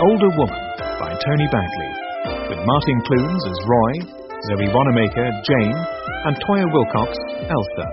Older Woman by Tony Bagley, with Martin Clunes as Roy, Zoe Wanamaker, Jane, and Toyah Wilcox, Elsa.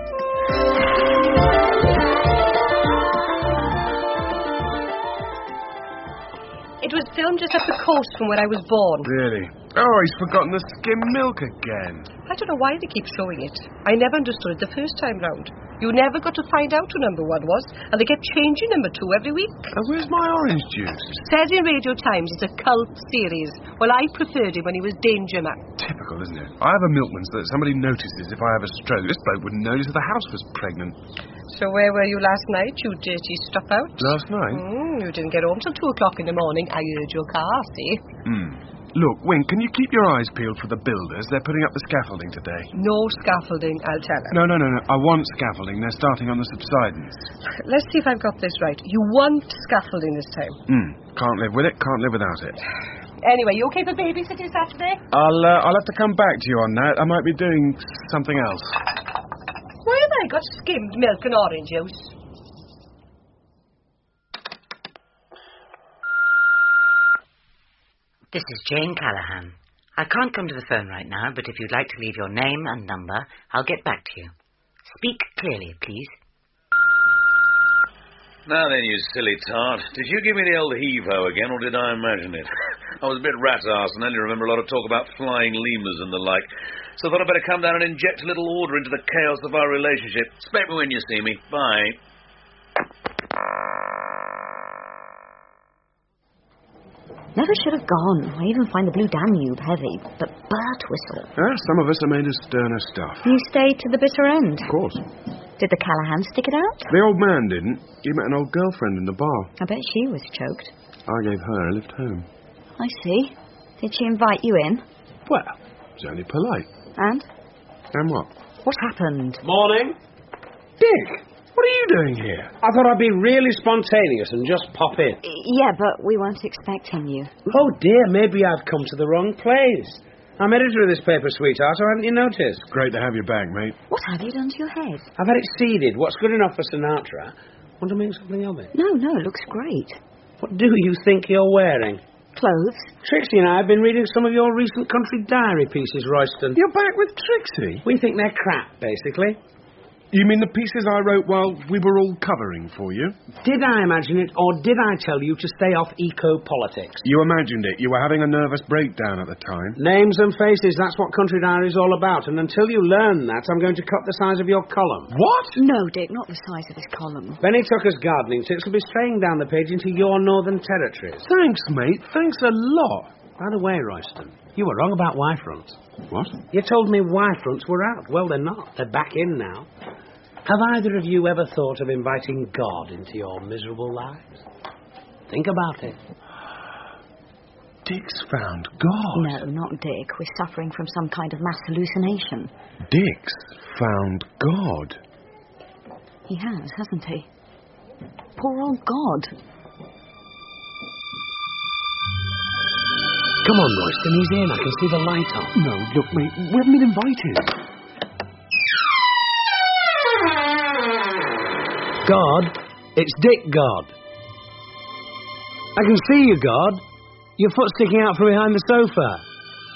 It was filmed just up the coast from where I was born. Really? Oh, he's forgotten the skim milk again. I don't know why they keep showing it. I never understood it the first time round. You never got to find out who number 1 was, and they kept changing number 2 every week. Where's my orange juice? Said in Radio Times it's a cult series. Well, I preferred him when he was Danger Man. Typical, isn't it? I have a milkman so that somebody notices if I have a stroke. This bloke wouldn't notice if the house was pregnant. So where were you last night, you dirty stop-out? Last night? You didn't get home till 2 o'clock in the morning. I heard your car, see? Look, Wink, can you keep your eyes peeled for the builders? They're putting up the scaffolding today. No scaffolding, I'll tell her. No. I want scaffolding. They're starting on the subsidence. Let's see if I've got this right. You want scaffolding this time? Can't live with it, can't live without it. Anyway, you okay for babysitting Saturday? I'll have to come back to you on that. I might be doing something else. Why have I got skimmed milk and orange juice? This is Jane Callahan. I can't come to the phone right now, but if you'd like to leave your name and number, I'll get back to you. Speak clearly, please. Now then, you silly tart. Did you give me the old heave-ho again, or did I imagine it? I was a bit rat-arsed and only remember a lot of talk about flying lemurs and the like. So I thought I'd better come down and inject a little order into the chaos of our relationship. Expect me when you see me. Bye. Never should have gone. I even find the Blue Danube heavy. But Bert Whistle. Some of us are made of sterner stuff. You stayed to the bitter end. Of course. Did the Callahans stick it out? The old man didn't. He met an old girlfriend in the bar. I bet she was choked. I gave her a lift home. I see. Did she invite you in? Well, it was only polite. And? And what? What happened? Morning. Dick, what are you doing here? I thought I'd be really spontaneous and just pop in. Yeah, but we weren't expecting you. Oh dear, maybe I've come to the wrong place. I'm editor of this paper, sweetheart, so haven't you noticed? Great to have you back, mate. What have you done to your head? I've had it seeded. What's good enough for Sinatra? Want to make something of it? No, it looks great. What do you think you're wearing? Clothes? Trixie and I have been reading some of your recent country diary pieces, Royston. You're back with Trixie? We think they're crap, basically. You mean the pieces I wrote while we were all covering for you? Did I imagine it, or did I tell you to stay off eco-politics? You imagined it. You were having a nervous breakdown at the time. Names and faces, that's what country diary is all about. And until you learn that, I'm going to cut the size of your column. What? No, Dick, not the size of his column. Benny Tucker's gardening tips will be straying down the page into your northern territories. Thanks, mate. Thanks a lot. By the way, Royston, you were wrong about Y-fronts. What? You told me Y-fronts were out. Well, they're not. They're back in now. Have either of you ever thought of inviting God into your miserable lives? Think about it. Dick's found God. No, not Dick. We're suffering from some kind of mass hallucination. Dick's found God. He has, hasn't he? Poor old God. Come on, Royston, he's in. I can see the light on. No, look, mate, we haven't been invited. God, it's Dick God. I can see you, God. Your foot sticking out from behind the sofa.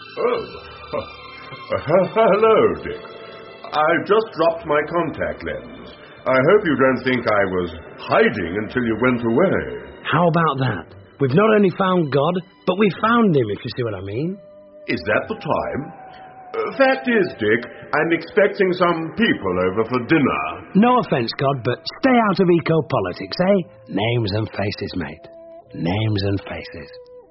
Hello, Dick. I just dropped my contact lens. I hope you don't think I was hiding until you went away. How about that? We've not only found God, but we found him, if you see what I mean. Is that the time? Fact is, Dick, I'm expecting some people over for dinner. No offence, God, but stay out of eco-politics, eh? Names and faces, mate. Names and faces.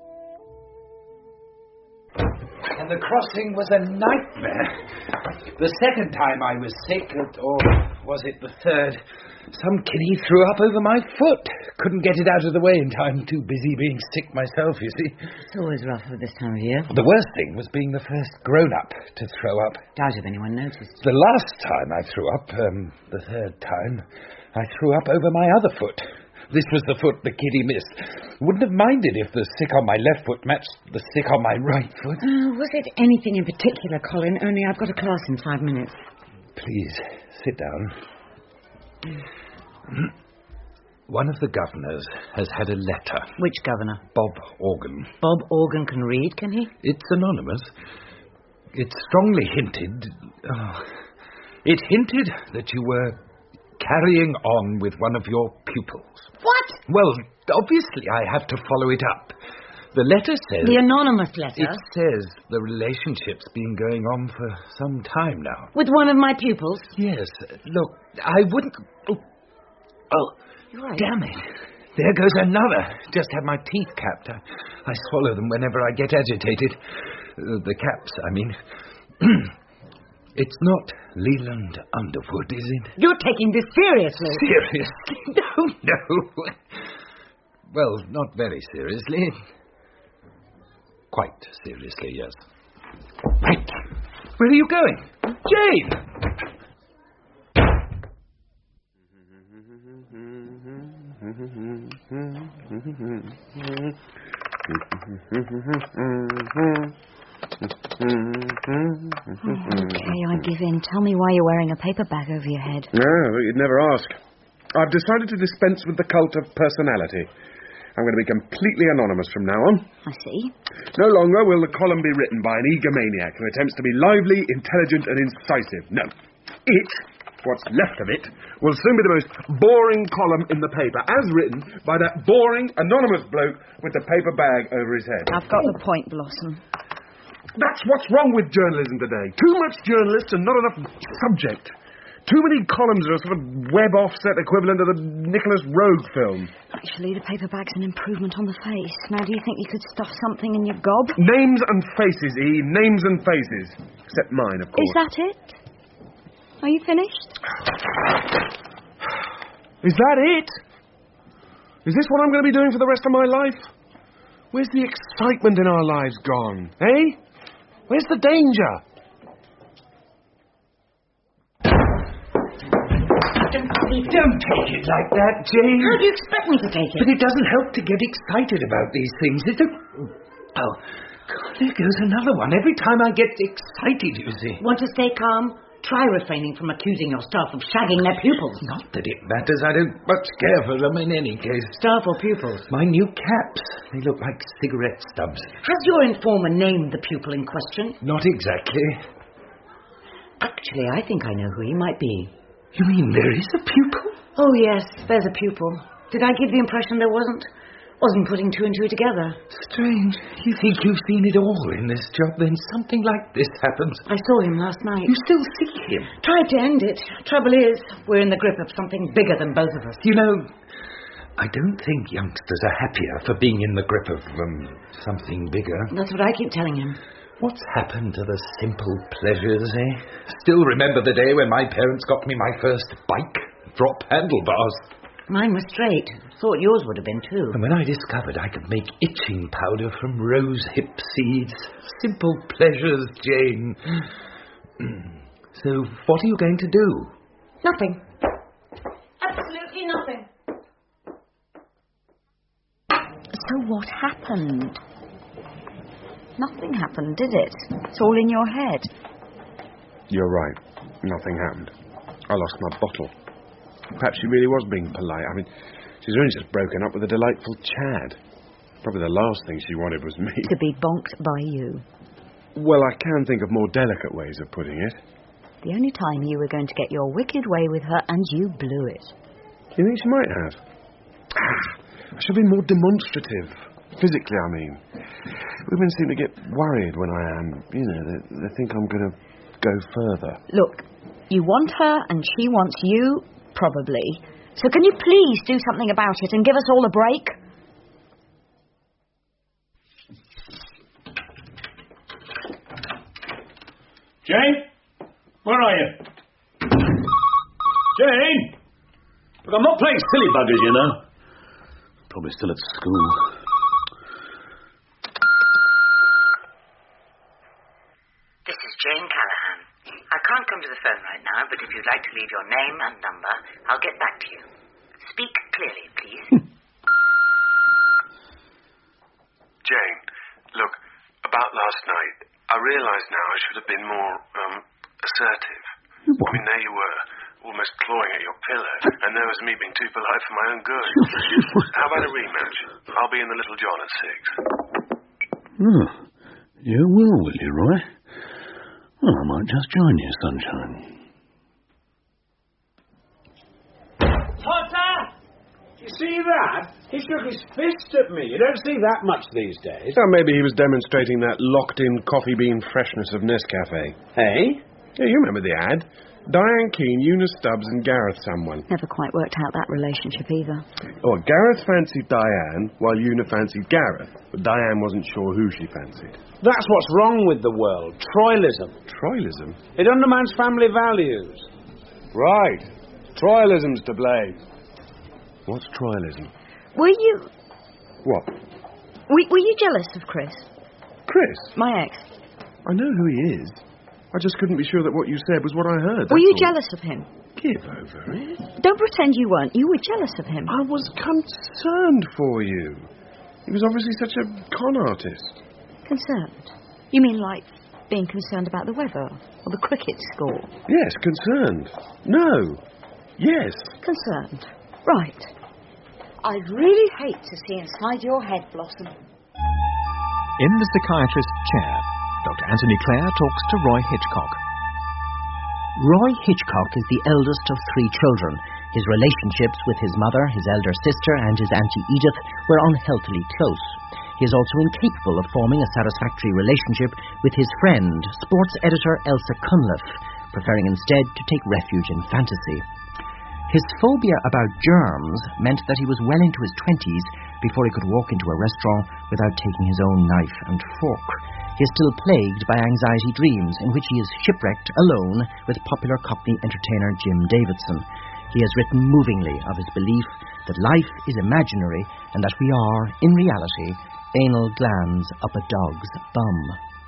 And the crossing was a nightmare. The second time I was sick, or was it the third? Some kiddie threw up over my foot. Couldn't get it out of the way in time. Too busy being sick myself, you see. It's always rough at this time of year. The worst thing was being the first grown-up to throw up. Doubt if anyone noticed. The last time I threw up, the third time, I threw up over my other foot. This was the foot the kiddie missed. Wouldn't have minded if the sick on my left foot matched the sick on my right foot. Was it anything in particular, Colin? Only I've got a class in 5 minutes. Please, sit down. One of the governors has had a letter. Which governor? Bob Organ. Bob Organ can read, can he? It's anonymous. It strongly hinted... it hinted that you were carrying on with one of your pupils. What? Well, obviously I have to follow it up. The letter says... The anonymous letter? It says the relationship's been going on for some time now. With one of my pupils? Yes. Look, I wouldn't... Oh, right. Damn it. There goes another. Just had my teeth capped. I swallow them whenever I get agitated. The caps, I mean. It's not Leland Underwood, is it? You're taking this seriously. Seriously? No. Well, not very seriously. Quite seriously, yes. Right. Where are you going? Jane! Okay, I give in. Tell me why you're wearing a paper bag over your head. No, you'd never ask. I've decided to dispense with the cult of personality. I'm going to be completely anonymous from now on. I see. No longer will the column be written by an egomaniac who attempts to be lively, intelligent, and incisive. No. It, what's left of it, will soon be the most boring column in the paper, as written by that boring, anonymous bloke with the paper bag over his head. I've got the point, Blossom. That's what's wrong with journalism today. Too much journalist and not enough subject. Too many columns are a sort of web offset equivalent of the Nicholas Rogue film. Actually, the paper bag's an improvement on the face. Now, do you think you could stuff something in your gob? Names and faces, E. Names and faces. Except mine, of course. Is that it? Are you finished? Is that it? Is this what I'm going to be doing for the rest of my life? Where's the excitement in our lives gone? Eh? Where's the danger? Don't take it like that, Jane. How do you expect me to take it? But it doesn't help to get excited about these things. Oh, God, there goes another one. Every time I get excited, you see. Want to stay calm? Try refraining from accusing your staff of shagging their pupils. Not that it matters. I don't much care for them in any case. Staff or pupils? My new caps. They look like cigarette stubs. Has your informer named the pupil in question? Not exactly. Actually, I think I know who he might be. You mean there is a pupil? Oh, yes, there's a pupil. Did I give the impression there wasn't? Wasn't putting two and two together. Strange. You think you've seen it all in this job, then something like this happens. I saw him last night. You still see him? Tried to end it. Trouble is, we're in the grip of something bigger than both of us. You know, I don't think youngsters are happier for being in the grip of, something bigger. That's what I keep telling him. What's happened to the simple pleasures, eh? Still remember the day when my parents got me my first bike? Drop handlebars. Mine was straight. Thought yours would have been too. And when I discovered I could make itching powder from rosehip seeds. Simple pleasures, Jane. So, what are you going to do? Nothing. Absolutely nothing. So what happened? Nothing happened, did it? It's all in your head. You're right. Nothing happened. I lost my bottle. Perhaps she really was being polite. I mean, she's only just broken up with a delightful Chad. Probably the last thing she wanted was me. To be bonked by you. Well, I can think of more delicate ways of putting it. The only time you were going to get your wicked way with her, and you blew it. You think she might have? I should be more demonstrative. Physically, I mean. Women seem to get worried when I am. You know, they think I'm going to go further. Look, you want her and she wants you, probably. So can you please do something about it and give us all a break? Jane? Where are you? Jane? Look, I'm not playing silly buggers, you know. Probably still at school. This is Jane Callahan. I can't come to the phone right now, but if you'd like to leave your name and number, I'll get back to you. Speak clearly, please. Jane, look, about last night, I realise now I should have been more, assertive. I mean, there you were, almost clawing at your pillow, and there was me being too polite for my own good. How about a rematch? I'll be in the Little John at 6. Oh, you will you, Roy? Well, I might just join you, sunshine. Potter! You see that? He shook his fist at me. You don't see that much these days. Oh, maybe he was demonstrating that locked-in coffee bean freshness of Nescafe. Hey? Yeah, you remember the ad. Diane Keane, Eunice Stubbs and Gareth someone. Never quite worked out that relationship either. Oh, Gareth fancied Diane, while Una fancied Gareth. But Diane wasn't sure who she fancied. That's what's wrong with the world. Troilism. Troilism? It undermines family values. Right. Troilism's to blame. What's Troilism? Were you... What? Were you jealous of Chris? Chris? My ex. I know who he is. I just couldn't be sure that what you said was what I heard. Were you jealous of him? Give over it. Don't pretend you weren't. You were jealous of him. I was concerned for you. He was obviously such a con artist. Concerned? You mean like being concerned about the weather or the cricket score? Yes, concerned. No. Yes. Concerned. Right. I'd really hate to see inside your head, Blossom. In the psychiatrist's chair, Dr. Anthony Clare talks to Roy Hitchcock. Roy Hitchcock is the eldest of 3 children. His relationships with his mother, his elder sister, and his Auntie Edith were unhealthily close. He is also incapable of forming a satisfactory relationship with his friend, sports editor Elsa Cunliffe, preferring instead to take refuge in fantasy. His phobia about germs meant that he was well into his 20s before he could walk into a restaurant without taking his own knife and fork. He is still plagued by anxiety dreams in which he is shipwrecked alone with popular Cockney entertainer Jim Davidson. He has written movingly of his belief that life is imaginary and that we are, in reality, anal glands up a dog's bum.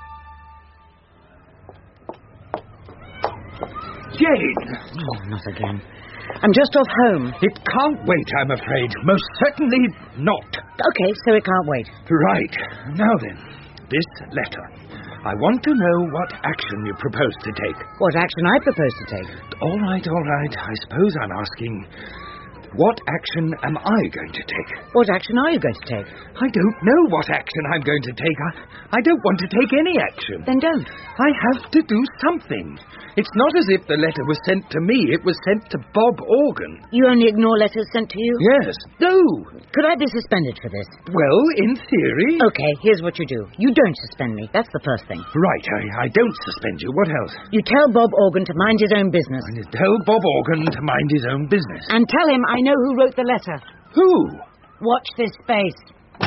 Jane! Oh, not again. I'm just off home. It can't wait, I'm afraid. Most certainly not. Okay, so it can't wait. Right. Now then, this letter. I want to know what action you propose to take. What action I propose to take? All right. I suppose I'm asking, what action am I going to take? What action are you going to take? I don't know what action I'm going to take. I don't want to take any action. Then don't. I have to do something. It's not as if the letter was sent to me. It was sent to Bob Organ. You only ignore letters sent to you? Yes. No. Could I be suspended for this? Well, in theory... Okay, here's what you do. You don't suspend me. That's the first thing. Right, I don't suspend you. What else? You tell Bob Organ to mind his own business. And you tell Bob Organ to mind his own business. And tell him I know who wrote the letter. Who? Watch this space.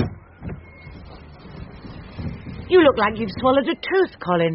You look like you've swallowed a tooth, Colin.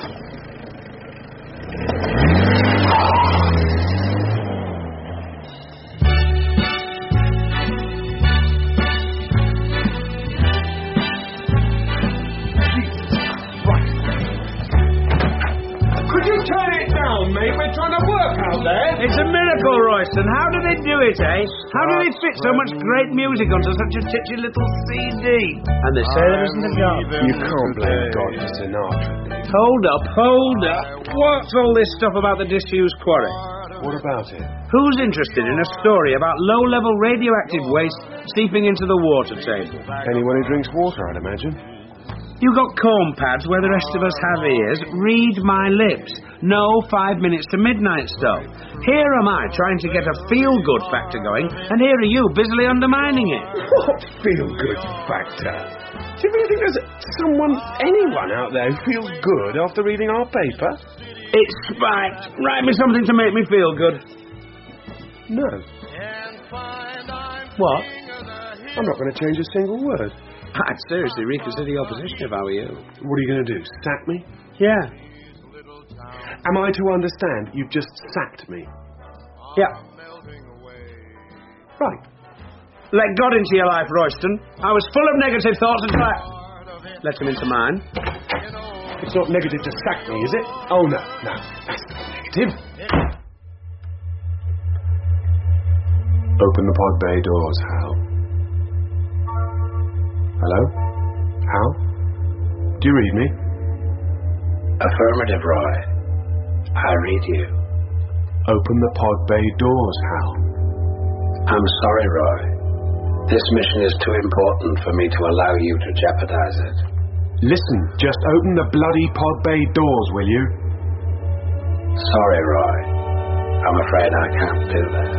Could you turn it down, mate? We're trying to work out there. It's a miracle, Royston. How do they do it, eh? How do they fit so much great music onto such a titchy little CD? And they say there isn't a God. You can't blame God for Sinatra. Hold up. What's all this stuff about the disused quarry? What about it? Who's interested in a story about low-level radioactive waste seeping into the water table? Anyone who drinks water, I'd imagine. You got corn pads where the rest of us have ears. Read my lips. No 5 minutes to midnight stuff. Here am I trying to get a feel-good factor going, and here are you busily undermining it. What feel-good factor? Do you really think there's anyone out there who feels good after reading our paper? It's fact. Write me something to make me feel good. No. What? I'm not going to change a single word. I'd seriously reconsider your position if I were you. What are you going to do, sack me? Yeah. Am I to understand you've just sacked me? Yeah. Right. Let God into your life, Royston. I was full of negative thoughts until I... let him into mine. It's not negative to sack me, is it? Oh, no, that's not negative. Open the pod bay doors, Hal. Hello? Hal? Do you read me? Affirmative, Roy. I read you. Open the pod bay doors, Hal. I'm sorry, Roy. This mission is too important for me to allow you to jeopardize it. Listen, just open the bloody pod bay doors, will you? Sorry, Roy. I'm afraid I can't do that.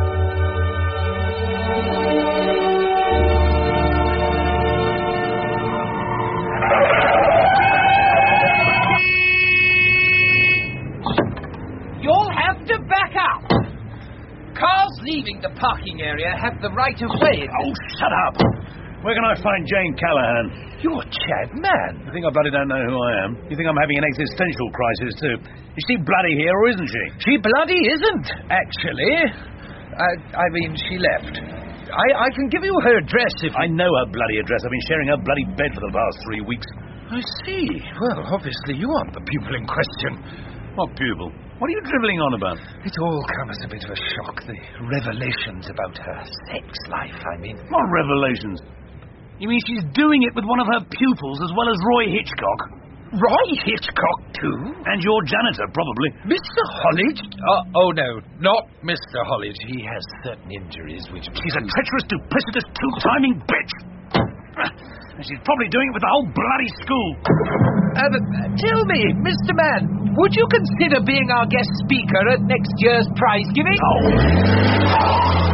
You'll have to back up. Cars leaving the parking area have the right of way. Oh, shut up. Where can I find Jane Callahan? You're Chad Mann. You think I bloody don't know who I am? You think I'm having an existential crisis, too? Is she bloody here, or isn't she? She bloody isn't, actually. I mean, she left. I can give you her address if... I know her bloody address. I've been sharing her bloody bed for the past 3 weeks. I see. Well, obviously you aren't the pupil in question. What pupil? What are you drivelling on about? It all comes as a bit of a shock. The revelations about her sex life, I mean. What revelations? You mean she's doing it with one of her pupils as well as Roy Hitchcock? Roy Hitchcock, too? And your janitor, probably. Mr. Hollidge? Oh, no, not Mr. Hollidge. He has certain injuries which... She's a treacherous, duplicitous, two-timing bitch. And she's probably doing it with the whole bloody school. Tell me, Mr. Mann, would you consider being our guest speaker at next year's prize giving? Oh.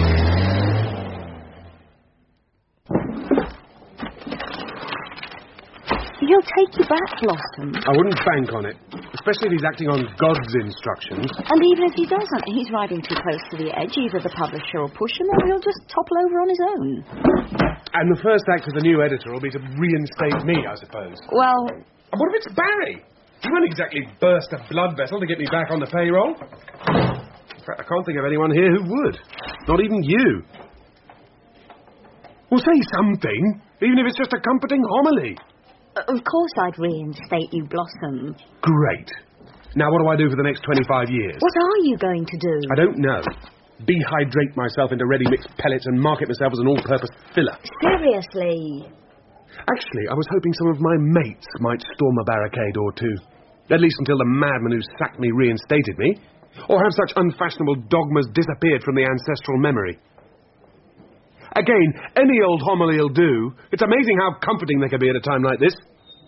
He'll take you back, Blossom. I wouldn't bank on it, especially if he's acting on God's instructions. And even if he doesn't, he's riding too close to the edge. Either the publisher will push him, or he'll just topple over on his own. And the first act of the new editor will be to reinstate me, I suppose. Well... And what if it's Barry? He won't exactly burst a blood vessel to get me back on the payroll. In fact, I can't think of anyone here who would. Not even you. Well, say something, even if it's just a comforting homily. Of course I'd reinstate you, Blossom. Great. Now what do I do for the next 25 years? What are you going to do? I don't know. Dehydrate myself into ready-mixed pellets and market myself as an all-purpose filler. Seriously? Actually, I was hoping some of my mates might storm a barricade or two. At least until the madman who sacked me reinstated me. Or have such unfashionable dogmas disappeared from the ancestral memory. Again, any old homily will do. It's amazing how comforting they can be at a time like this.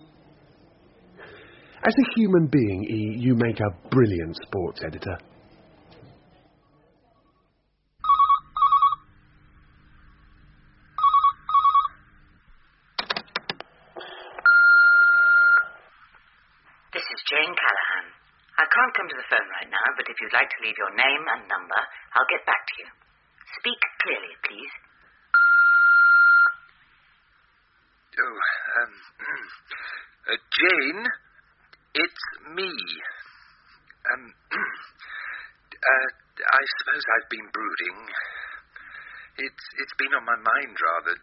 As a human being, E, you make a brilliant sports editor. This is Jane Callahan. I can't come to the phone right now, but if you'd like to leave your name and number, I'll get back to you. Speak clearly, please. Jane, it's me. I suppose I've been brooding. It's been on my mind, rather.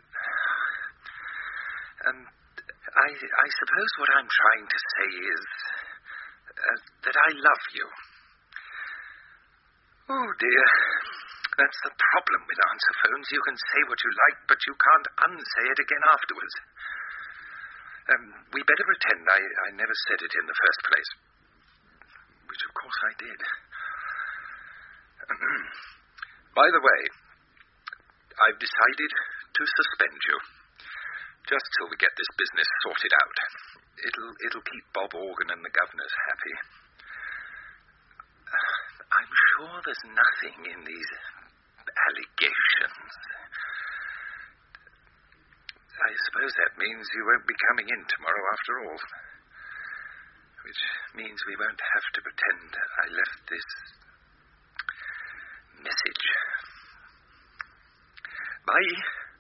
I suppose what I'm trying to say is that I love you. Oh, dear. That's the problem with answer phones. You can say what you like, but you can't unsay it again afterwards. We better pretend I never said it in the first place. Which, of course, I did. By the way, I've decided to suspend you. Just till we get this business sorted out. It'll keep Bob Organ and the governors happy. I'm sure there's nothing in these allegations. I suppose that means you won't be coming in tomorrow after all. Which means we won't have to pretend I left this message. Bye.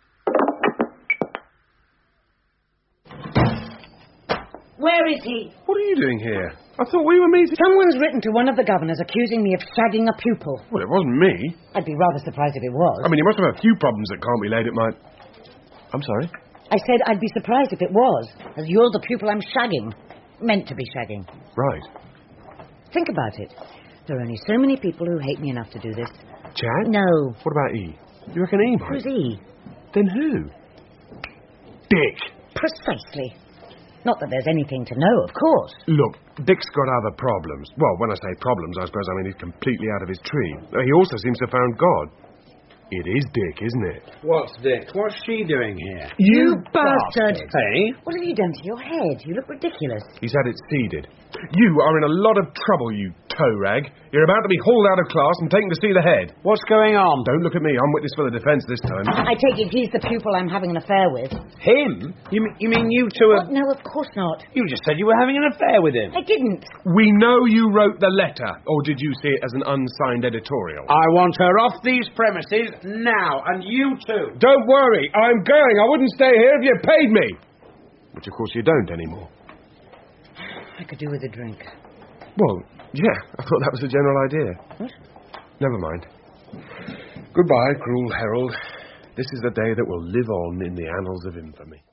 Where is he? What are you doing here? I thought we were meeting... Someone's written to one of the governors accusing me of shagging a pupil. Well, it wasn't me. I'd be rather surprised if it was. I mean, you must have a few problems that can't be laid at my... I'm sorry? I said I'd be surprised if it was, as you're the pupil I'm shagging. Meant to be shagging. Right. Think about it. There are only so many people who hate me enough to do this. Chad? No. What about E? You reckon E might? Who's E? Then who? Dick. Precisely. Not that there's anything to know, of course. Look, Dick's got other problems. Well, when I say problems, I suppose I mean he's completely out of his tree. He also seems to have found God. It is Dick, isn't it? What's Dick? What's she doing here? You bastard! Hey? What have you done to your head? You look ridiculous. He's had it seeded. You are in a lot of trouble, you toe rag. You're about to be hauled out of class and taken to see the head. What's going on? Don't look at me. I'm witness for the defence this time. I take it he's the pupil I'm having an affair with. Him? You mean you two are... What? No, of course not. You just said you were having an affair with him. I didn't. We know you wrote the letter, or did you see it as an unsigned editorial? I want her off these premises now, and you too. Don't worry, I'm going. I wouldn't stay here if you paid me. Which, of course, you don't anymore. I could do with a drink. Well, yeah, I thought that was the general idea. What? Never mind. Goodbye, cruel herald. This is the day that will live on in the annals of infamy.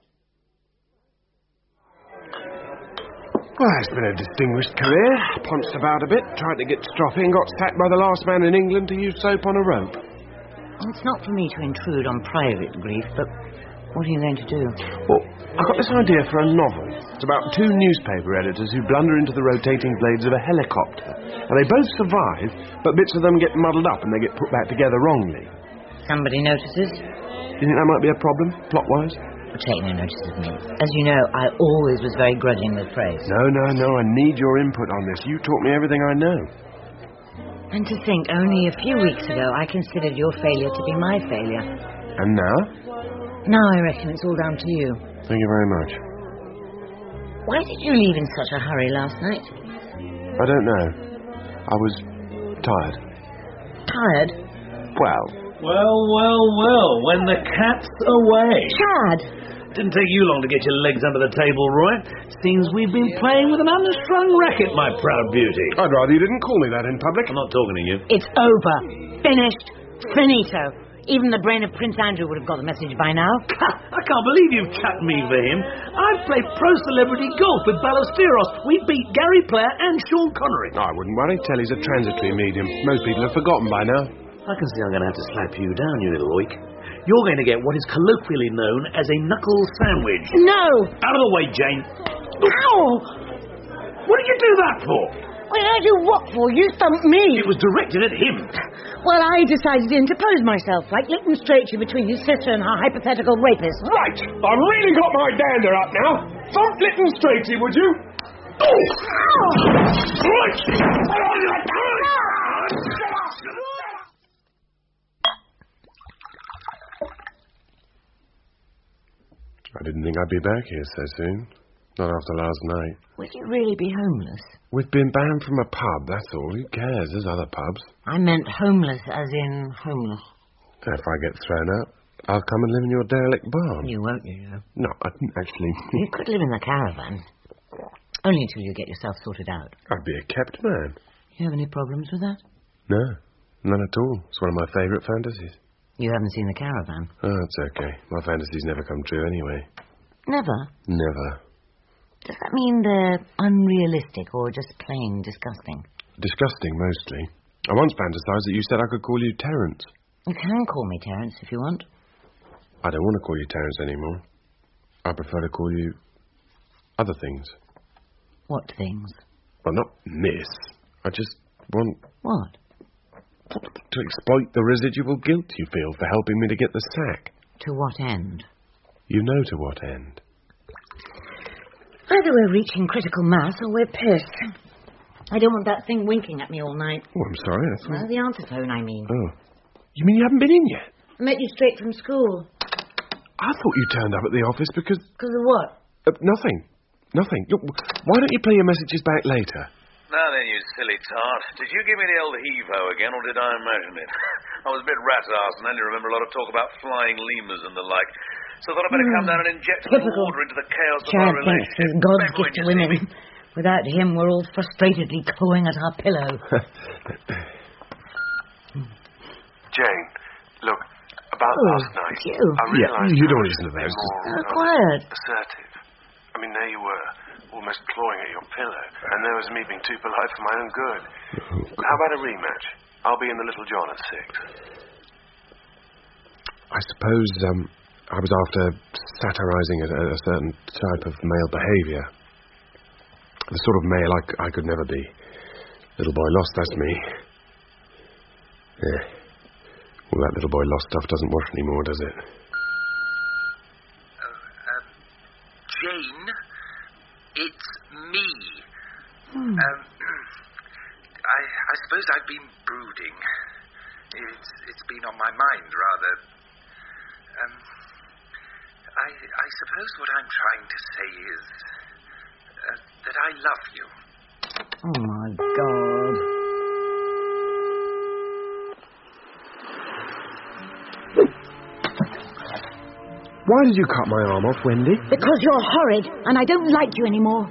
Well, it's been a distinguished career. Punched about a bit, tried to get stroppy and got sacked by the last man in England to use soap on a rope. Well, it's not for me to intrude on private grief, but what are you going to do? Well, I got this idea for a novel. It's about two newspaper editors who blunder into the rotating blades of a helicopter. And they both survive, but bits of them get muddled up and they get put back together wrongly. Somebody notices? Do you think that might be a problem, plot-wise? Take no notice of me. As you know, I always was very grudging with praise. No, I need your input on this. You taught me everything I know. And to think, only a few weeks ago, I considered your failure to be my failure. And now? Now I reckon it's all down to you. Thank you very much. Why did you leave in such a hurry last night? I don't know. I was tired. Tired? Well, when the cat's away. Chad! Didn't take you long to get your legs under the table, Roy. Seems we've been playing with an unstrung racket, my proud beauty. I'd rather you didn't call me that in public. I'm not talking to you. It's over. Finished. Finito. Even the brain of Prince Andrew would have got the message by now. I can't believe you've chucked me for him. I've played pro-celebrity golf with Ballesteros. We beat Gary Player and Sean Connery. I wouldn't worry. Telly's a transitory medium. Most people have forgotten by now. I can see I'm going to have to slap you down, you little oik. You're going to get what is colloquially known as a knuckle sandwich. No! Out of the way, Jane. Ow! What did you do that for? What did I do what for? You thumped me. It was directed at him. Well, I decided to interpose myself, like Lytton Strachey between his sister and her hypothetical rapist. Right! I've really got my dander up now. Thump Lytton Strachey, would you? Oh! Right! I didn't think I'd be back here so soon. Not after last night. Would you really be homeless? We've been banned from a pub, that's all. Who cares? There's other pubs. I meant homeless as in homeless. If I get thrown out, I'll come and live in your derelict barn. You won't, you know. No, I didn't actually. You could live in the caravan. Only until you get yourself sorted out. I'd be a kept man. You have any problems with that? No, none at all. It's one of my favourite fantasies. You haven't seen the caravan? Oh, it's okay. My fantasies never come true anyway. Never? Never. Does that mean they're unrealistic or just plain disgusting? Disgusting, mostly. I once fantasised that you said I could call you Terence. You can call me Terence if you want. I don't want to call you Terence anymore. I prefer to call you other things. What things? Well, not Miss. I just want... What? To exploit the residual guilt you feel for helping me to get the sack. To what end? You know to what end. Either we're reaching critical mass or we're pissed. I don't want that thing winking at me all night. Oh, I'm sorry. That's Well, the answer phone, I mean. Oh. You mean you haven't been in yet? I met you straight from school. I thought you turned up at the office because... Because of what? Nothing. Why don't you play your messages back later? Now then, you silly tart. Did you give me the old heave-ho again, or did I imagine it? I was a bit rat-arsed and only remember a lot of talk about flying lemurs and the like. So I thought I'd better come down and inject a little order into the chaos of our Chad thinks relationship. he's God's gift to women. Without him, we're all frustratedly clawing at our pillow. Jane, look, about last night, it's you. I realised you don't listen to those. Quiet. assertive. I mean, there you were, almost clawing at your pillow, and there was me being too polite for my own good. How about a rematch? I'll be in the Little John at 6. I suppose I was after satirising a certain type of male behaviour. The sort of male I could never be. Little boy lost, that's me. Yeah. Well, that little boy lost stuff doesn't wash anymore, does it? Jane, it's me. I suppose I've been brooding. It's been on my mind, rather. I suppose what I'm trying to say is that I love you. Oh, my God. Why did you cut my arm off, Wendy? Because you're horrid, and I don't like you anymore.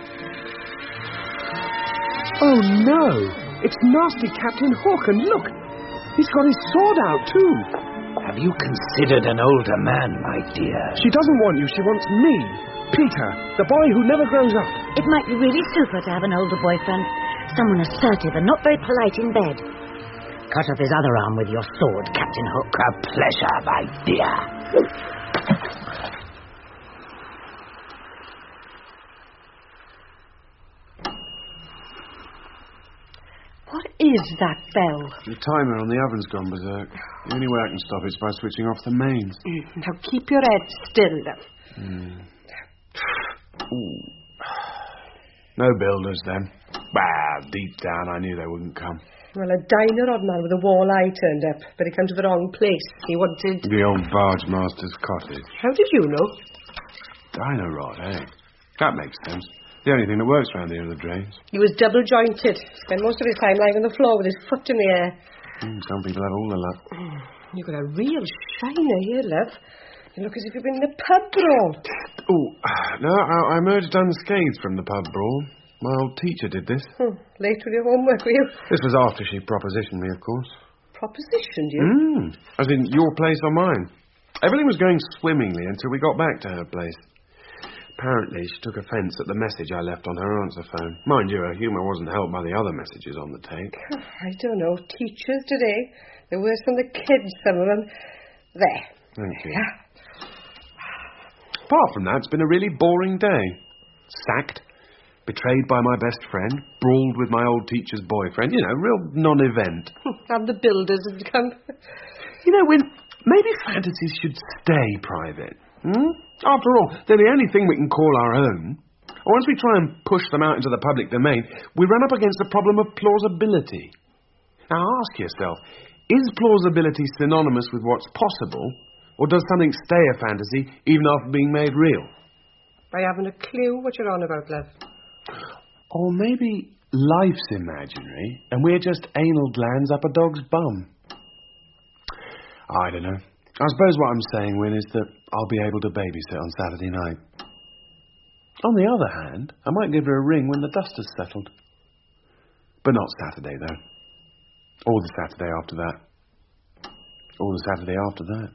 Oh, no. It's nasty Captain Hook, and look, he's got his sword out, too. Have you considered an older man, my dear? She doesn't want you, she wants me. Peter, the boy who never grows up. It might be really super to have an older boyfriend. Someone assertive and not very polite in bed. Cut off his other arm with your sword, Captain Hook. A pleasure, my dear. What is that bell? The timer on the oven's gone berserk. The only way I can stop it is by switching off the mains. Now keep your head still, love. No builders, then. Well, deep down I knew they wouldn't come. Well, a diner odd man with a wall eye turned up, but he came to the wrong place. He wanted... The old barge master's cottage. How did you know? Diner rod, eh? That makes sense. The only thing that works around here are the drains. He was double-jointed. Spent most of his time lying on the floor with his foot in the air. Some people have all the luck. You've got a real shiner here, love. You look as if you've been in a pub brawl. Oh, no, I emerged unscathed from the pub brawl. My old teacher did this. Late with your homework, were you? This was after she propositioned me, of course. Propositioned you? As in your place or mine. Everything was going swimmingly until we got back to her place. Apparently, she took offence at the message I left on her answer phone. Mind you, her humour wasn't helped by the other messages on the tape. I don't know. Teachers today, they're worse than the kids, some of them. There. Thank you. Apart from that, it's been a really boring day. Sacked, betrayed by my best friend, brawled with my old teacher's boyfriend. You know, real non-event. And the builders had come. You know, maybe fantasies should stay private. After all, they're the only thing we can call our own. Once we try and push them out into the public domain, we run up against the problem of plausibility. Now ask yourself, is plausibility synonymous with what's possible, or does something stay a fantasy even after being made real? I haven't a clue what you're on about, love. Or maybe life's imaginary, and we're just anal glands up a dog's bum. I don't know. I suppose what I'm saying, Win, is that I'll be able to babysit on Saturday night. On the other hand, I might give her a ring when the dust has settled. But not Saturday, though. Or the Saturday after that. Or the Saturday after that.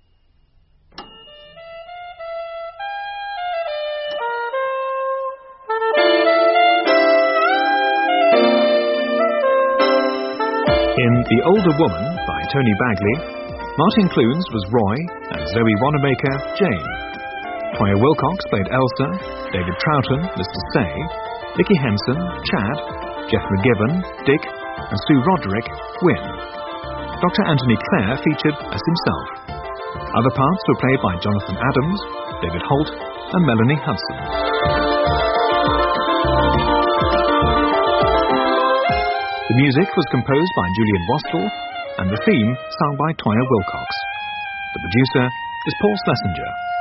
In The Older Woman by Tony Bagley, Martin Clunes was Roy and Zoe Wanamaker, Jane. Toya Wilcox played Elsa, David Troughton, Mr. Say, Nicky Henson, Chad, Jeff McGibbon, Dick, and Sue Roderick, Win. Dr. Anthony Clare featured as himself. Other parts were played by Jonathan Adams, David Holt, and Melanie Hudson. The music was composed by Julian Wastel, and the theme sung by Toya Wilcox. The producer is Paul Schlesinger.